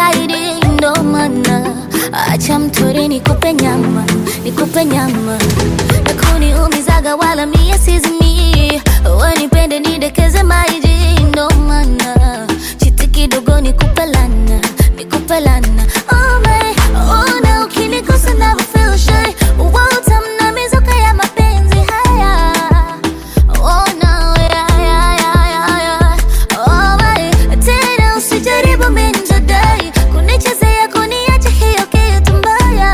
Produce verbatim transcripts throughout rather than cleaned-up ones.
zaidi ndo maana acha mtori nikupe nyama, nikupe nyama. Na kuniumizaga wala mie sizimi, wanipende nidekeze maji ndo maana chiti kidogo nikupe lana, nikupe lana. Oh my, oh na ukinikosa never feel shy. Utamna mizuka ya mapenzi haya. Oh no, yeah, yeah, yeah, yeah. Oh my, tena usijaribu minjadai kunichezea kuniacha hiyo kitu mbaya.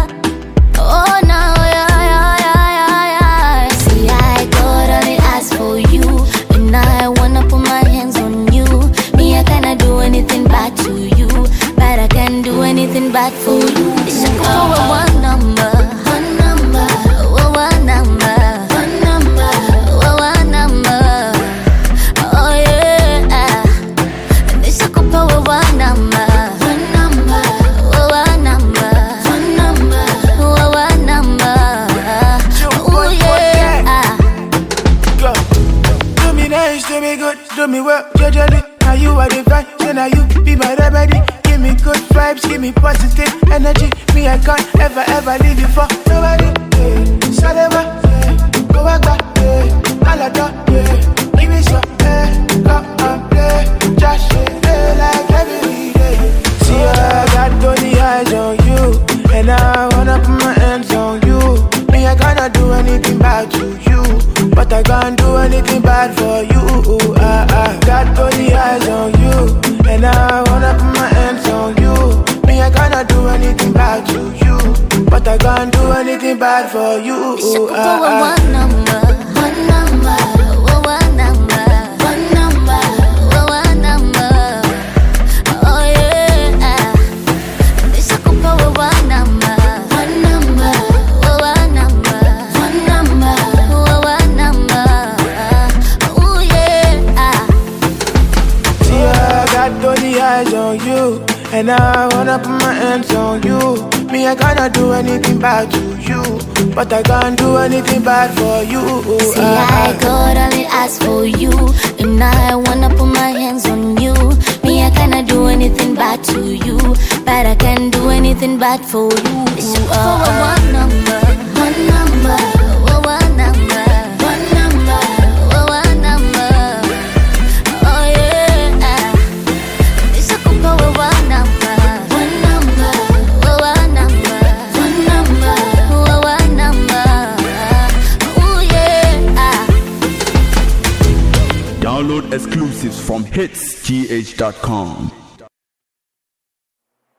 Oh no, yeah, yeah, yeah, yeah. See, I could only ask for you, and I wanna put my hands on you. Me, I cannot do anything bad to you, but I can do anything bad for you. It's a call with one number, one number, one number, one number, one number. Oh yeah, it's a call with one number, one number, one number, one number, one number. Oh yeah. Go. Do me nice, do me good, do me well, judge. Now you are the vibe, so now you be my remedy. Give me good vibes, give me positive energy. Me, I can't ever, ever leave you for nobody. Yeah. Salema, yeah. Go back, back, yeah. Alada, yeah. Give me some, yeah. Come and play. Just yeah, like every day. See, I got only eyes on you, and I wanna put my hands on you. Me, I cannot do anything bad to you, but I can't do anything bad for you. I, I got only eyes on you, and I wanna put my hands on you. Me, I cannot do anything bad to you, but I can't do anything bad for you. It's a couple I, with I, one number, one number, one number, one number, one number. Oh yeah, it's a couple with one number, one number, one number, one number, one number. Oh yeah. see, I got only eyes on you, and I wanna put my hands on you. Me, I cannot do anything bad to you, but I can't do anything bad for you. See, I could only ask for you, and I wanna put my hands on you. Me, I cannot do anything bad to you, but I can do anything bad for you. It's uh, for one number, one number, one number, one number, one number. Oh yeah, it's a couple with one number, one number, one number, one number, one number. Oh yeah. Download exclusives from hits g h dot com.